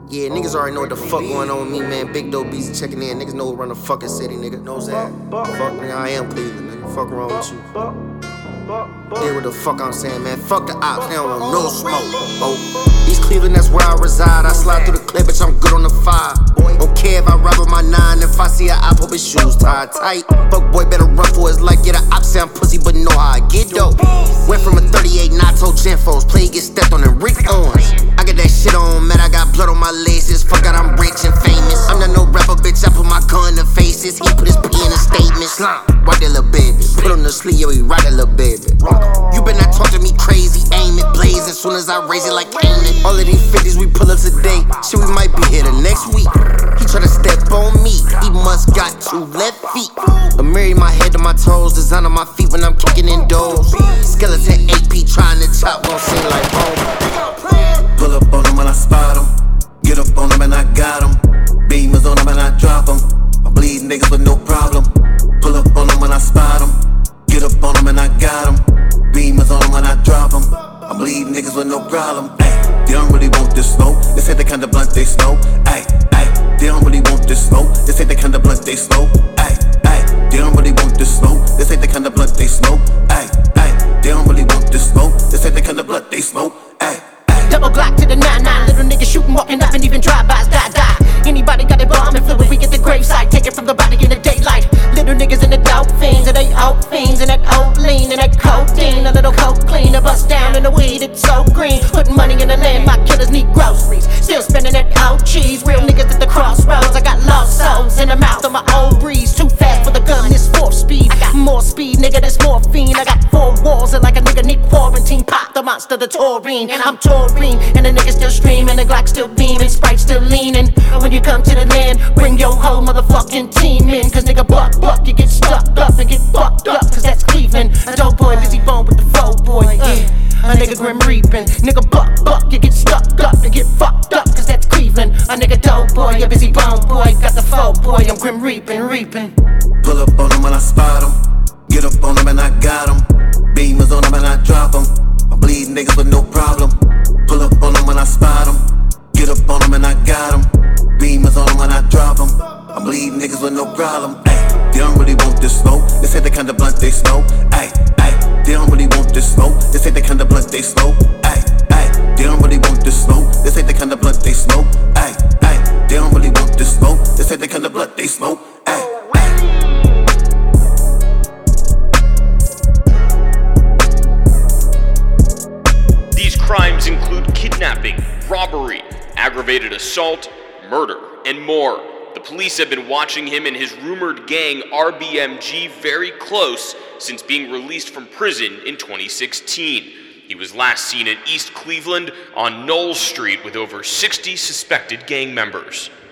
Yeah, niggas already know what the fuck going on with me, man. Big Dope Beats checking in. Niggas know who run the fucking city, nigga. Knows that? Fuck, nigga, I am Cleveland, nigga. Fuck wrong with you? Yeah, what the fuck I'm saying, man. Fuck the ops, they don't want no smoke. Oh, East Cleveland, that's where I reside. I slide through the clip, bitch, I'm good on the fire. Don't care if I rub with my 9. If I see a op, hope his shoes tied tight. Fuck boy better run for his life. Yeah, the ops say I'm pussy, but know how I get dope. Went from a 38 Nato Genfos. Play get stepped on and Rick Owens. I get that shit on, man. I got blood on my laces. Fuck out, I'm rich and famous. I'm not no rapper, bitch. I put my gun in the faces. He put his P in a statement. Slime, right that little baby. Put on the sleeve, yo, he right that little baby. You better not talk to me crazy. Aim it, blaze as soon as I raise it like Canaan. All of these 50s we pull up today. Shit, we might be here the next week. He try to step on me. He must got 2 left feet. I marry my head to my toes. Design on my feet when I'm kicking in doors. Skeleton AP trying to chop, gon' sing like home. Pull up on them when I spot them. Get up on them and I got them. Beamers on them and I drop them. I bleed niggas with no problem. Pull up on them when I spot them. Get up on them and I got them. Beamers on them when I drop them. I bleed niggas with no problem. Ay, they don't really want this smoke. This ain't the kind of blunt they smoke. Ay, ay, they don't really want this smoke. This ain't the kind of blunt they smoke. Ay, ay, they don't really want this smoke. This ain't the kind of blunt they smoke. Ay, ay, they don't really want this smoke. This ain't the kind of blunt they smoke. Ay. Double Glock to the 9-9, little niggas shooting, walking up, and even drive-bys, die. Anybody got a bomb and fluid, we get the gravesite, take it from the body in the daylight. Little niggas in the dope fiends, and they old fiends, and that old lean, and that codeine. A little coke clean, a bust down in the weed, it's so green. Putting money in the land, my killers need groceries. Still spending that old cheese, real niggas at the crossroads. I got lost souls in the mouth of my old breeze. Too fast for the gun, it's 4 speed. I got more speed, nigga, that's morphine. I got 4 walls, and like a nigga need quarantine. Pop the monster, the taurine, and I'm taurine. And the nigga still streaming, the Glock still beaming, Sprite still leaning. When you come to the land, bring your whole motherfucking team in. Cause nigga buck, you get stuck up and get fucked up. Cause that's Cleveland, a dope boy, busy bone with the foe boy. A nigga grim reaping, nigga buck, you get stuck up and get fucked up. Cause that's Cleveland, a nigga dope boy, a busy bone boy. Got the foe boy, I'm grim reaping. Pull up on them when I spot them. Get up on them and I got them. Beamers on them and I drop them. I bleed niggas with no problem. Pull up on them when I spot them. Get up on them and I got them. Beamers on them when I drop them. I bleed niggas with no problem. Ay, they don't really want this smoke. This ain't the kind of blunt they smoke. Ay, ay, they don't really want this smoke. This ain't the kind of blunt they smoke. Ay, ay, they don't really want this smoke. This ain't the kind of blunt they smoke. Ay, ay, they don't really want this smoke. This ain't the kind of blunt they smoke. Ay. These crimes include kidnapping, robbery, aggravated assault, murder, and more. The police have been watching him and his rumored gang RBMG very close since being released from prison in 2016. He was last seen in East Cleveland on Knowles Street with over 60 suspected gang members.